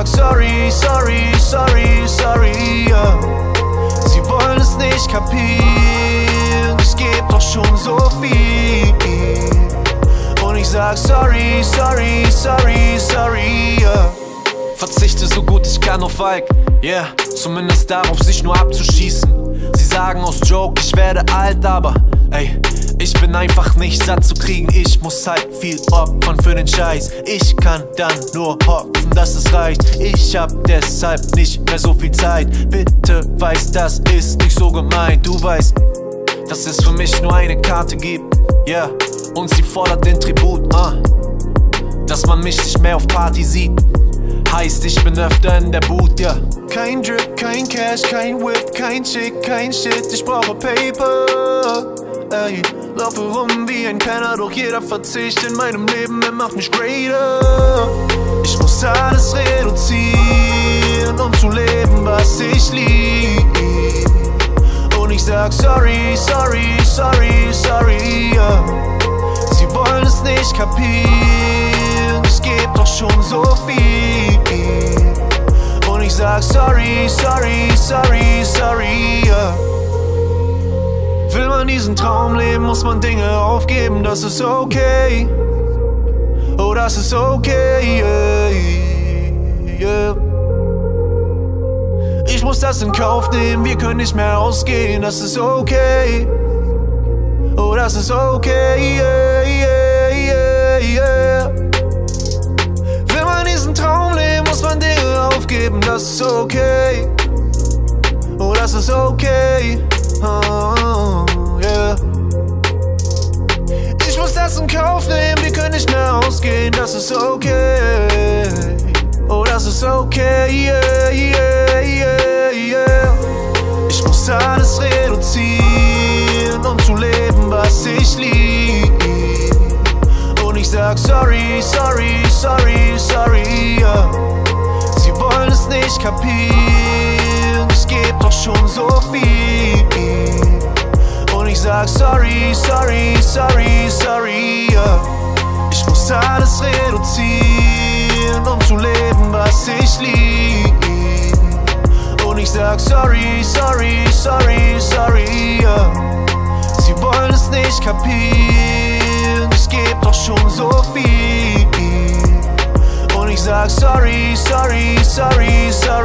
sag sorry, sorry, sorry, sorry, ja. Sie wollen es nicht kapieren, ich geb doch schon so viel. Und ich sag sorry, sorry, sorry, sorry, ja. Verzichte so gut ich kann auf Ike, yeah. Zumindest darauf, sich nur abzuschießen. Sie sagen aus Joke, ich werde alt, aber ey, ich bin einfach nicht satt zu kriegen. Ich muss halt viel opfern für den Scheiß. Ich kann dann nur hoffen, dass es reicht. Ich hab deshalb nicht mehr so viel Zeit. Bitte weiß, das ist nicht so gemeint. Du weißt, dass es für mich nur eine Karte gibt, yeah. Und sie fordert den Tribut, dass man mich nicht mehr auf Party sieht. Heißt, ich bin öfter in der Boot, ja. Kein Drip, kein Cash, kein Whip, kein Chick, kein Shit, ich brauche Paper. Ey, laufe rum wie ein Penner, doch jeder Verzicht in meinem Leben, er macht mich greater. Ich muss alles reduzieren, um zu leben, was ich lieb. Und ich sag sorry, sorry, sorry, sorry, ja. Sie wollen es nicht kapieren, ich geb doch schon so viel. Und ich sag sorry, sorry, sorry, sorry, yeah. Will man diesen Traum leben, muss man Dinge aufgeben, das ist okay. Oh, das ist okay, yeah, yeah. Ich muss das in Kauf nehmen, wir können nicht mehr ausgehen, das ist okay. Oh, das ist okay, yeah, yeah, yeah, yeah. Will man diesen Traum leben, muss man Dinge aufgeben, das ist okay. Oh, das ist okay, oh, yeah. Ich muss das in Kauf nehmen, wir können nicht mehr ausgehen, das ist okay. Oh, das ist okay, yeah, yeah, yeah, yeah. Ich muss alles reduzieren, um zu leben, was ich lieb. Und ich sag sorry, sorry, sorry, sorry, ja. Sie wollen es nicht kapieren, ich geb doch schon so viel. Und ich sag sorry, sorry, sorry, sorry, ja. Ich muss alles reduzieren, um zu leben, was ich lieb. Und ich sag sorry, sorry, sorry, sorry, ja. Sie wollen es nicht kapieren, ich geb doch schon so viel. Und ich sag sorry, sorry, sorry, sorry.